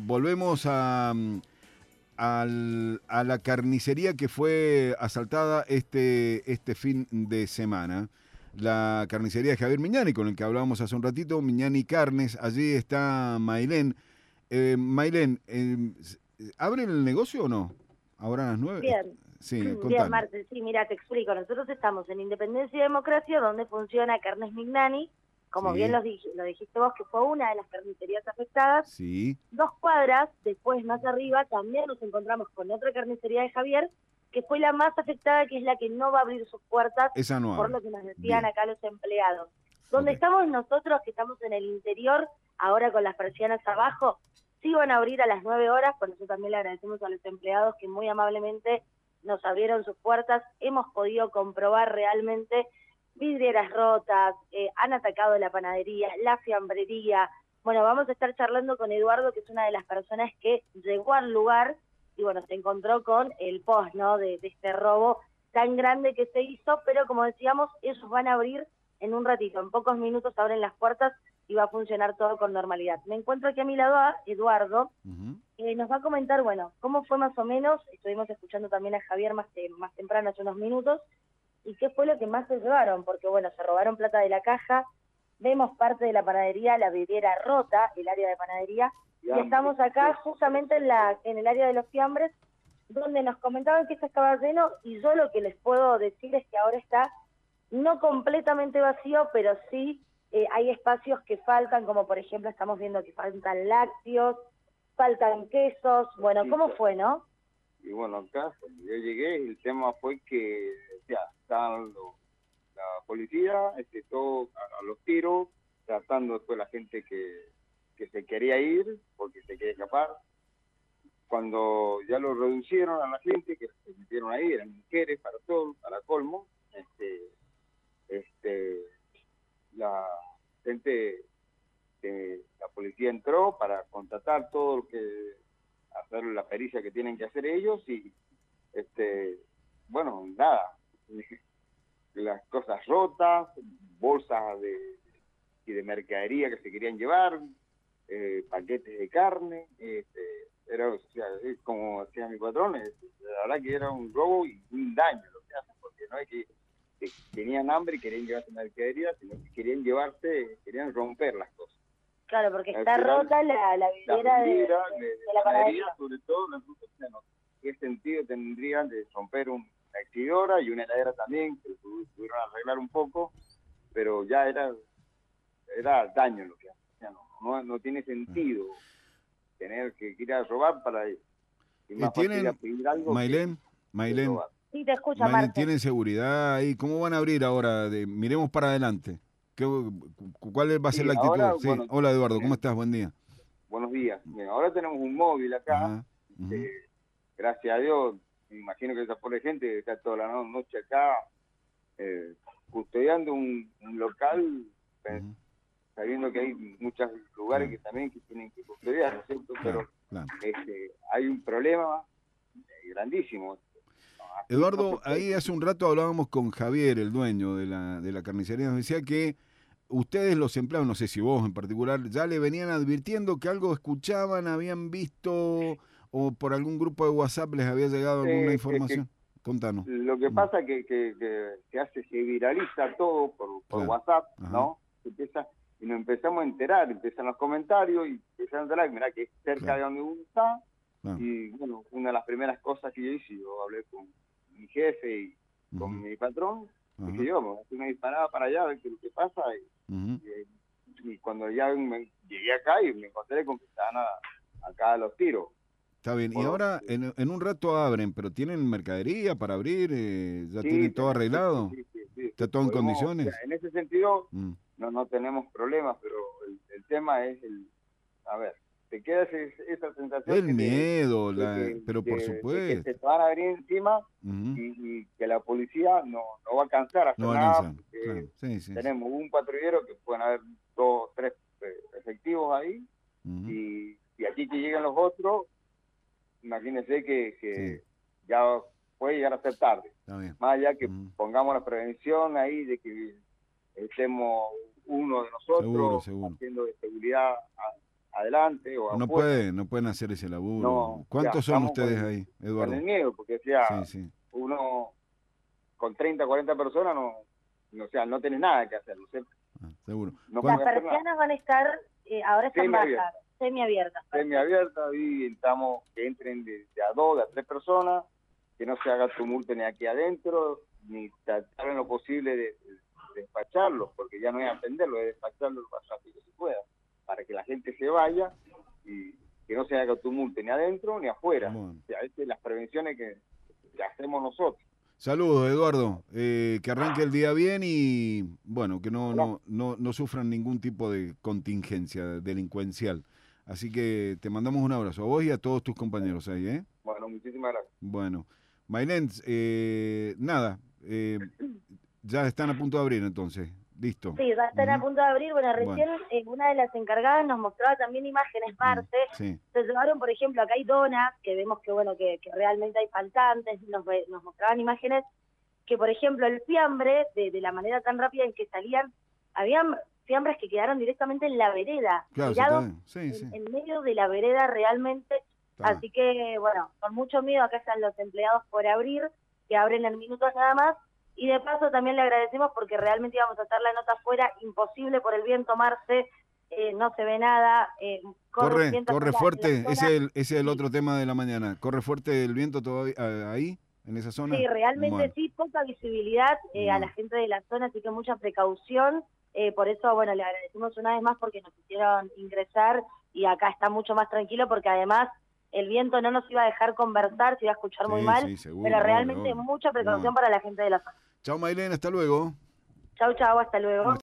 volvemos a la carnicería que fue asaltada este fin de semana. La carnicería de Javier Miñani, con el que hablábamos hace un ratito, Miñani Carnes. Allí está Mailén. Mailén, ¿abren el negocio o no? ¿Ahora a las 9? Bien, Sí, bien, contanos. Marce. Sí, mira, te explico. Nosotros estamos en Independencia y Democracia, donde funciona Carnes Mignani, como bien Sí, lo dijiste vos, que fue una de las carnicerías afectadas. sí, 2 cuadras después, más arriba, también nos encontramos con otra carnicería de Javier, que fue la más afectada, que es la que no va a abrir sus puertas, esa no por abre. lo que nos decían Bien, acá los empleados. ok. Donde estamos nosotros, que estamos en el interior, ahora con las persianas abajo, sí van a abrir a las 9 horas, por eso también le agradecemos a los empleados que muy amablemente nos abrieron sus puertas. Hemos podido comprobar realmente vidrieras rotas, han atacado la panadería, la fiambrería. Bueno, vamos a estar charlando con Eduardo, que es una de las personas que llegó al lugar y bueno, se encontró con el post, ¿no?, de este robo tan grande que se hizo, pero como decíamos, ellos van a abrir en un ratito, en pocos minutos abren las puertas y va a funcionar todo con normalidad. Me encuentro aquí a mi lado a Eduardo, Ujú. nos va a comentar, bueno, cómo fue más o menos. Estuvimos escuchando también a Javier más temprano, hace unos minutos, y qué fue lo que más se llevaron, porque bueno, se robaron plata de la caja, vemos parte de la panadería, la vidriera rota, el área de panadería, y estamos acá justamente en el área de los fiambres, donde nos comentaban que esto estaba lleno, y yo lo que les puedo decir es que ahora está no completamente vacío, pero sí hay espacios que faltan, como por ejemplo estamos viendo que faltan lácteos, faltan quesos. Bueno, ¿cómo fue, no? Y bueno, acá cuando yo llegué, el tema fue que ya estaban la policía, todo a los tiros, tratando después la gente que se quería ir porque se quería escapar. Cuando ya lo reducieron a la gente que se metieron ahí, eran mujeres para todo, para colmo, la gente, la policía entró para contratar todo lo que, hacer la pericia que tienen que hacer ellos y bueno, nada, las cosas rotas, bolsas de mercadería que se querían llevar, paquetes de carne, era, o sea, es como decía mi patrón, la verdad que era un robo y un daño lo que hacen, porque no es que tenían hambre y querían llevarse mercadería, sino que querían romper las cosas. Claro, porque Al está final, rota la vidriera de la panadería. sobre todo, entonces, ¿qué sentido tendrían de romper una exhibidora y una heladera también, que pudieron arreglar un poco, pero ya era daño lo que hacen? O sea, no tiene sentido tener que ir a robar para ir. Es más fácil ir a ¿Tienen, pedir algo Mailén, que Mailén, robar. Sí, te escucha, Mailén, Marce. tienen seguridad ahí? ¿Cómo van a abrir ahora? Miremos para adelante. ¿Cuál va a ser Sí, la ahora, actitud? Sí, bueno, hola Eduardo, ¿cómo estás? Buen día. buenos días. Bien, ahora tenemos un móvil acá, Ajá. Ujú. gracias a Dios, me imagino que esa pobre gente está toda la noche acá custodiando un local, Ujú. sabiendo que hay muchos lugares Claro, que también que tienen que custodiar, ¿no es cierto? claro, Pero claro. hay un problema grandísimo. Así no se Eduardo, puede ahí seguir. hace un rato hablábamos con Javier, el dueño de la carnicería, nos decía que ustedes los empleados, no sé si vos en particular, ya le venían advirtiendo que algo escuchaban, habían visto o por algún grupo de WhatsApp les había llegado alguna Es que información. Contanos. lo que Mm, pasa es que se viraliza todo por claro. WhatsApp, Ajá, ¿no? Y nos empezamos a enterar, empiezan los comentarios y empiezan a enterar, mirá que es cerca claro, de donde uno está. claro. Y bueno, una de las primeras cosas que yo hice, yo hablé con mi jefe y con Ujú, mi patrón, dije ajá, yo, me voy a hacer una disparada para allá a ver qué es lo que pasa. ujú. Y cuando ya llegué acá y me encontré con que estaban acá a los tiros. Está bien. Y Por, ahora en un rato abren, pero ¿tienen mercadería para abrir? ¿Ya sí, tienen todo arreglado? sí, ¿Está todo en podemos, o sea, condiciones? en ese sentido Mm. no tenemos problemas, pero el tema es a ver, te queda esa sensación El miedo, pero por de que supuesto. te van a venir encima Ujú. y que la policía no va a alcanzar a No hacer va a nada alcanzar, porque claro. Sí, sí, sí. tenemos un patrullero que pueden haber 2, 3 efectivos ahí Ujú. y aquí que lleguen los otros, imagínense Sí, que ya puede llegar a ser tarde. está bien. Más allá que Ujú. pongamos la prevención ahí de que estemos uno de Seguro, nosotros seguro. haciendo de seguridad adelante o No afuera. no pueden hacer ese laburo. No, ¿Cuántos ya, son estamos ustedes ahí, con Eduardo? el miedo, porque decía, Sí, sí. uno con 30, 40 personas o sea, no tenés nada que hacer, ¿no es cierto? Seguro. No Las puedes hacer nada. persianas van a estar, ahora están bajas, semiabiertas. Semiabierta, y intentamos que entren de a 2, de a 3 personas, que no se haga tumulto ni aquí adentro, ni tratar en lo posible de despacharlos, porque ya no es atenderlos, es despacharlos lo más rápido que se pueda, para que la gente se vaya y que no se haga tumulto ni adentro ni afuera. Bueno. O sea, estas son las prevenciones que hacemos nosotros. Saludos, Eduardo. Que arranque el día bien y, bueno, que no sufran ningún tipo de contingencia delincuencial. Así que te mandamos un abrazo a vos y a todos tus compañeros ahí, ¿eh? Bueno, muchísimas gracias. Bueno, Maylén, nada, ya están a punto de abrir entonces. Listo. Sí, ya están a punto de abrir. Bueno, recién una de las encargadas nos mostraba también imágenes, Marce. Sí. Se llevaron, por ejemplo, acá hay donas, que vemos que bueno que realmente hay faltantes, nos mostraban imágenes que, por ejemplo, el fiambre, de la manera tan rápida en que salían, habían fiambres que quedaron directamente en la vereda, Claro, tirados sí. en medio de la vereda realmente. Así que, bueno, con mucho miedo, acá están los empleados por abrir, que abren en minutos nada más. Y de paso también le agradecemos porque realmente íbamos a hacer la nota afuera, imposible por el viento, Marce, no se ve nada. Corre fuerte, ese es el otro tema de la mañana. ¿Corre fuerte el viento todavía ahí, en esa zona? Sí, realmente bueno. Sí, poca visibilidad a la gente de la zona, así que mucha precaución. Por eso, bueno, le agradecemos una vez más porque nos hicieron ingresar y acá está mucho más tranquilo porque además el viento no nos iba a dejar conversar, se iba a escuchar muy mal, seguro, pero realmente obvio. mucha precaución para la gente de la zona. Chao, Maylén, hasta luego. Chau, hasta luego.